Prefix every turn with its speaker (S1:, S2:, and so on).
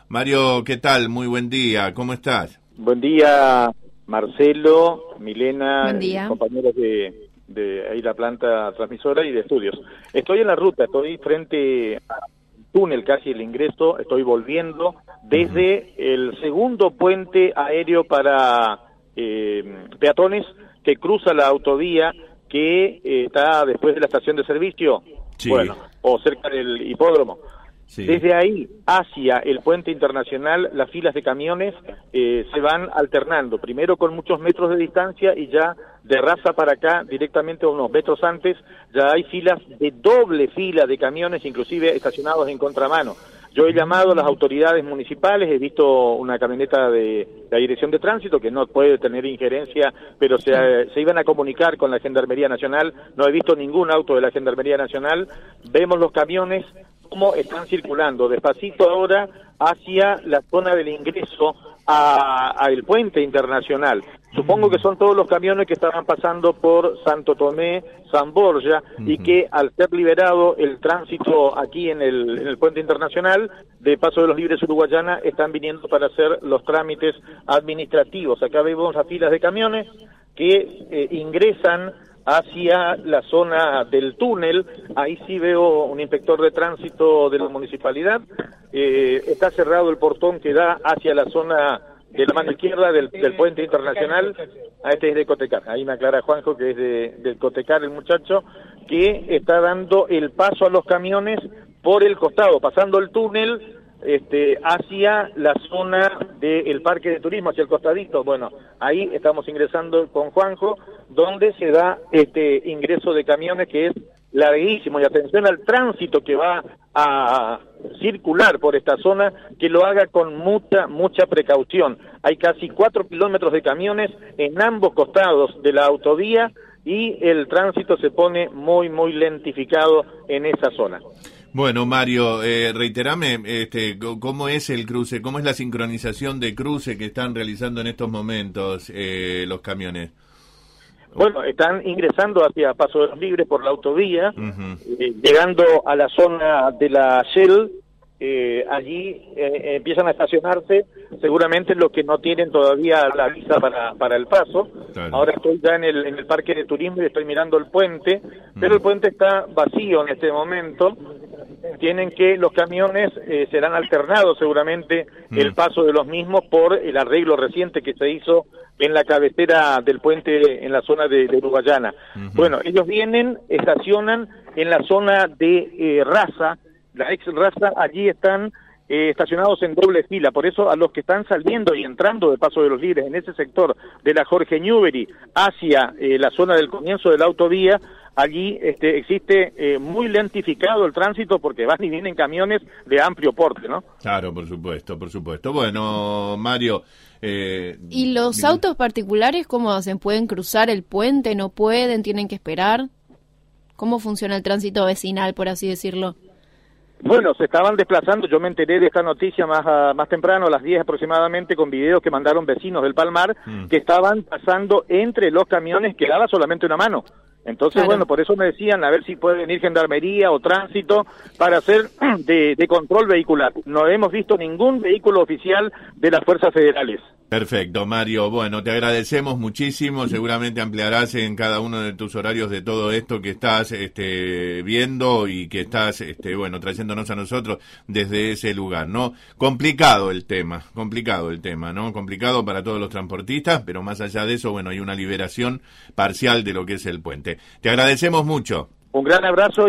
S1: Mario, ¿qué tal? Muy buen día, ¿cómo estás?
S2: Buen día, Marcelo, Milena,
S3: Buen día.
S2: compañeros de ahí la planta transmisora y de estudios. Estoy en la ruta, estoy frente al túnel, casi el ingreso, estoy volviendo desde el segundo puente aéreo para peatones que cruza la autovía que está después de la estación de servicio,
S1: Sí.
S2: bueno, o cerca del hipódromo.
S1: Sí.
S2: Desde ahí hacia el puente internacional, las filas de camiones se van alternando, primero con muchos metros de distancia y ya de Raza para acá, directamente unos metros antes, ya hay filas de doble fila de camiones, inclusive estacionados en contramano. Yo he llamado a las autoridades municipales, he visto una camioneta de la Dirección de Tránsito que no puede tener injerencia, pero se iban a comunicar con la Gendarmería Nacional, no he visto ningún auto de la Gendarmería Nacional, vemos los camiones cómo están circulando despacito ahora hacia la zona del ingreso a el puente internacional. Supongo que son todos los camiones que estaban pasando por Santo Tomé, San Borja, y que al ser liberado el tránsito aquí en el puente internacional de Paso de los Libres Uruguayana, están viniendo para hacer los trámites administrativos. Acá vemos las filas de camiones que ingresan hacia la zona del túnel. Ahí sí veo un inspector de tránsito de la municipalidad. Está cerrado el portón que da hacia la zona de la mano izquierda del puente internacional. Este es de Cotecar, ahí me aclara Juanjo que es del Cotecar el muchacho, que está dando el paso a los camiones por el costado, pasando el túnel hacia la zona del parque de turismo, hacia el costadito. Bueno, ahí estamos ingresando con Juanjo, donde se da este ingreso de camiones que es larguísimo, y atención al tránsito que va a circular por esta zona, que lo haga con mucha precaución. Hay casi 4 kilómetros de camiones en ambos costados de la autovía y el tránsito se pone muy lentificado en esa zona.
S1: Bueno, Mario, reiterame cómo es el cruce, cómo es la sincronización de cruce que están realizando en estos momentos los camiones.
S2: Bueno, están ingresando hacia Paso de los Libres por la autovía, llegando a la zona de la Shell, allí empiezan a estacionarse seguramente los que no tienen todavía la visa para el paso. Claro. Ahora estoy ya en el parque de turismo y estoy mirando el puente, pero el puente está vacío en este momento. Tienen que los camiones serán alternados seguramente el paso de los mismos por el arreglo reciente que se hizo en la cabecera del puente en la zona de Uruguayana. Bueno, ellos vienen, estacionan en la zona de Raza, la ex Raza, allí están estacionados en doble fila. Por eso a los que están saliendo y entrando de Paso de los Libres en ese sector de la Jorge Newbery hacia la zona del comienzo de la autovía, allí existe muy lentificado el tránsito porque van y vienen camiones de amplio porte, ¿no?
S1: Claro, por supuesto. Bueno, Mario...
S3: ¿Y los autos particulares cómo hacen? ¿Pueden cruzar el puente? ¿No pueden? ¿Tienen que esperar? ¿Cómo funciona el tránsito vecinal, por así decirlo?
S2: Bueno, se estaban desplazando, yo me enteré de esta noticia más temprano, a las 10 aproximadamente, con videos que mandaron vecinos del Palmar, que estaban pasando entre los camiones, que daba solamente una mano. Entonces, claro. Bueno, por eso me decían, a ver si puede venir Gendarmería o Tránsito para hacer de control vehicular. No hemos visto ningún vehículo oficial de las fuerzas federales.
S1: Perfecto, Mario. Bueno, te agradecemos muchísimo. Seguramente ampliarás en cada uno de tus horarios de todo esto que estás viendo y que estás trayéndonos a nosotros desde ese lugar, ¿no? Complicado el tema, ¿no? Complicado para todos los transportistas, pero más allá de eso, bueno, hay una liberación parcial de lo que es el puente. Te agradecemos mucho.
S2: Un gran abrazo.